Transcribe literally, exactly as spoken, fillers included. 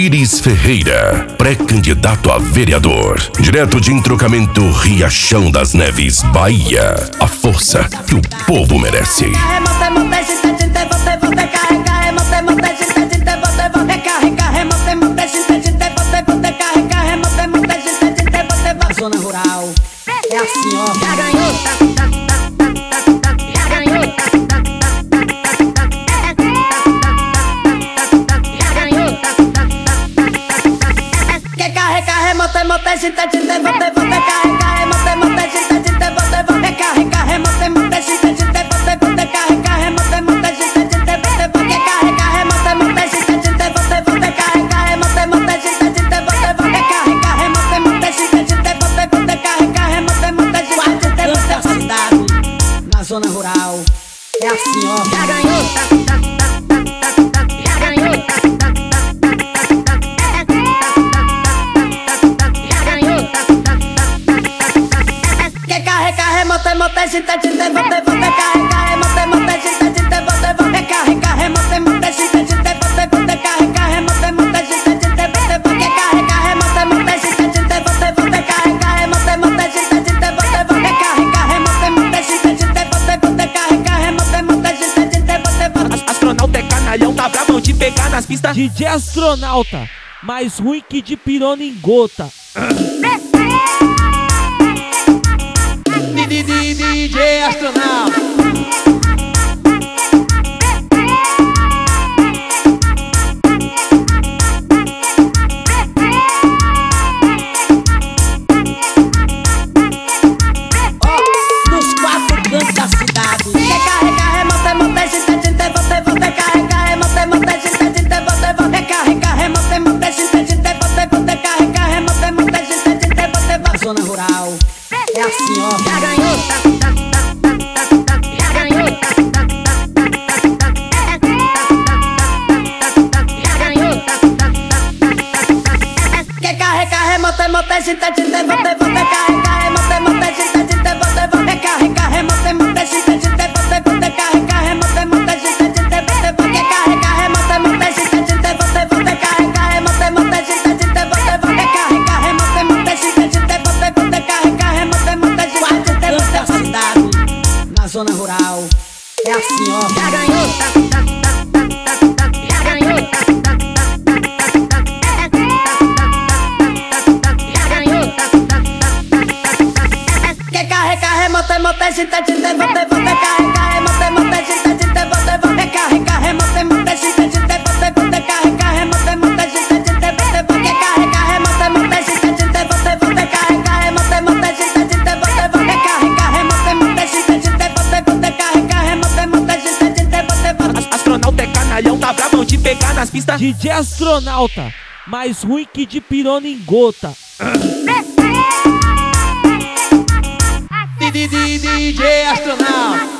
Iris Ferreira, pré-candidato a vereador, direto de Entrocamento Riachão das Neves, Bahia. A força que o povo merece. Zona rural é assim, ó. Já ganhou, já ganhou, já ganhou. Quer carre, carre, mote, mote, cinta, cinta, vote, vote, carre, carre, mote, mote, cinta, cinta, vote, vote, carre, carre, mote, mote, cinta, cinta, vote, vote, carre, carre, mote, mote, cinta, cinta, vote, vote, carre, carre, mote, mote, cinta, cinta, vote, vote, carre, carre, mote, mote, cinta, cinta, vote, vote, carre, carre, mote, mote, cinta, cinta, vote, vote, carre, carre, mote, mote, cinta, cinta, vote, vote. Cidade, na zona rural, é assim, ó. Já ganhou, já ganhou, já ganhou. Quer carre, carre, mote, mote, cinta, cinta, vote, vote, carre, carre, mote, mote, cinta, cinta, vote, vote, carre, carre, mote, mote, cinta, cinta, vote, vote, carre, carre, mote, mote, cinta, cinta, vote, vote, carre, carre, mote, mote, cinta, cinta, vote, vote, carre, carre, mote, mote, cinta, cinta, vote, vote, carre, carre, mote, mote, cinta, cinta, vote, vote, carre, carre, mote, mote, cinta, cinta, vote, vote. Astronauta é canalhão, tá bravão de pegar nas pistas. D J Astronauta, mais ruim que de pirona em gota. D J Astronauta. Nos quatro cantos da cidade. Quer carre, carre, mote, mote, cinta, cinta, vote, vote, carre, carre, mote, mote, cinta, cinta, vote, vote, carre, carre, mote, mote, cinta, cinta, vote, vote, carre, carre, mote, mote, cinta, cinta, vote, vote. Zona rural é assim, ó. Já ganhou, já ganhou, já ganhou. Quer carre, carre, mote, mote, cinta, cinta, vote, vote, carre, carre, mote, mote, cinta, cinta, vote, vote, carre, carre, mote, mote, cinta, cinta, vote, vote, carre, carre, mote, mote, cinta, cinta, vote, vote, carre, carre, mote, mote, cinta, cinta, vote, vote, carre, carre, mote, mote, cinta, cinta, vote, vote, carre, carre, mote, mote, cinta, cinta, vote, vote, carre, carre, mote, mote, cinta, cinta, vote, vote. Cidade, na zona rural, é assim, ó. Já ganhou, já ganhou, já ganhou. Quer carre, carre, mote, mote, cinta, cinta, vote, vote, carre, carre, mote, mote, cinta, cinta, vote, vote, carre, carre, mote, mote, cinta, cinta, vote, vote, carre, carre, mote, mote, cinta, cinta, vote, vote, carre, carre, mote, mote, cinta, cinta, vote, vote, carre, carre, mote, mote, cinta, cinta, vote, vote, carre, carre, mote, mote, cinta, cinta, vote, vote, carre, carre, mote, mote, cinta, cinta, vote, vote. Astronauta é canalhão, tá bravão de pegar nas pistas. D J Astronauta, mais ruim que de pirona em gota. D J Astronauta.